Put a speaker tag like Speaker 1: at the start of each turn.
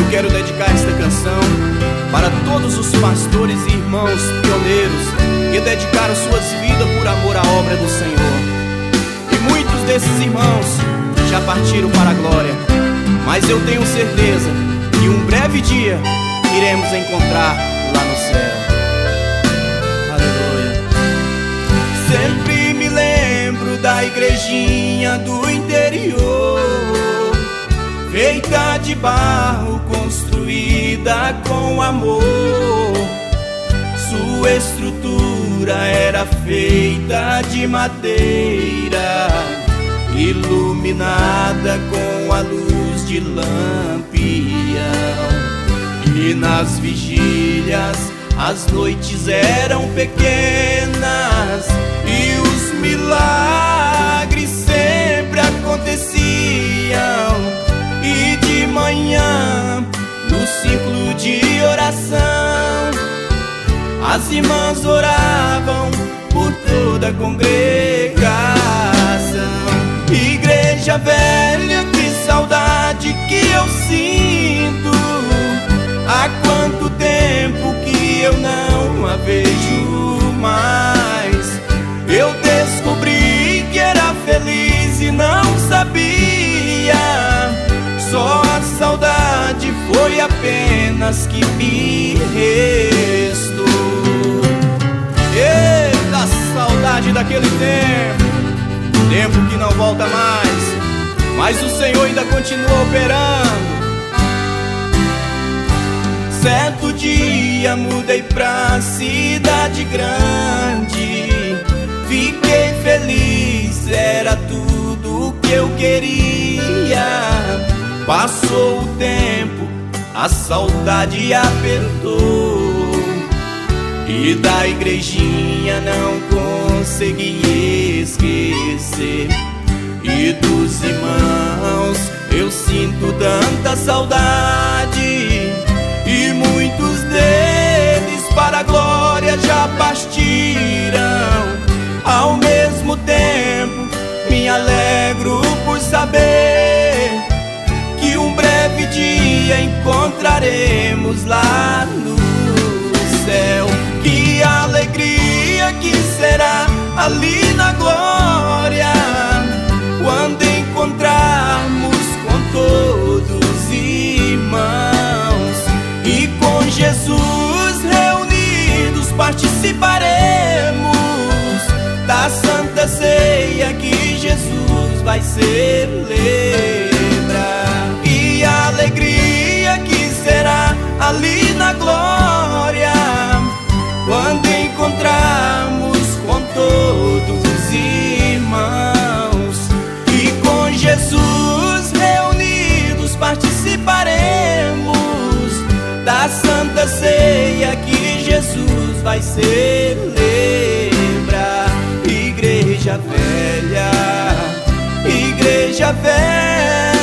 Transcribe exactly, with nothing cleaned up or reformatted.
Speaker 1: quero dedicar esta canção para todos os pastores e irmãos pioneiros que dedicaram suas vidas por amor à obra do Senhor. E muitos desses irmãos já partiram para a glória, mas eu tenho certeza que um breve dia iremos encontrar lá no céu. Aleluia. Sempre me lembro da igrejinha do interior, feita de barro, construída com amor. Sua estrutura era feita de madeira, iluminada com a luz de lampião. E nas vigílias as noites eram pequenas e os milagres sempre aconteciam. E de manhã, no ciclo de oração, as irmãs oravam por toda a congregação. Igreja velha, que saudade que eu sinto. Há quanto tempo que eu não a vejo mais. Eu descobri que era feliz e não sabia. Só a saudade foi apenas que me restou. Eita, saudade daquele tempo, tempo que não volta mais, mas o Senhor ainda continua operando. Certo dia mudei pra cidade grande, fiquei feliz, era tudo o que eu queria. Passou o tempo, a saudade apertou, e da igrejinha não consegui esquecer. E dos irmãos eu sinto tanta saudade, e muitos deles para a glória já partiram. Ao mesmo tempo me alegro por saber que um breve dia encontraremos lá no céu. Que alegria que será ali na glória, quando encontrarmos com todos os irmãos. E com Jesus reunidos participaremos da santa ceia que Jesus vai celebrar. Que alegria que será ali na glória, quando encontrarmos com todos os irmãos. E com Jesus reunidos participaremos da santa ceia que Jesus vai celebrar. Igreja velha, igreja velha,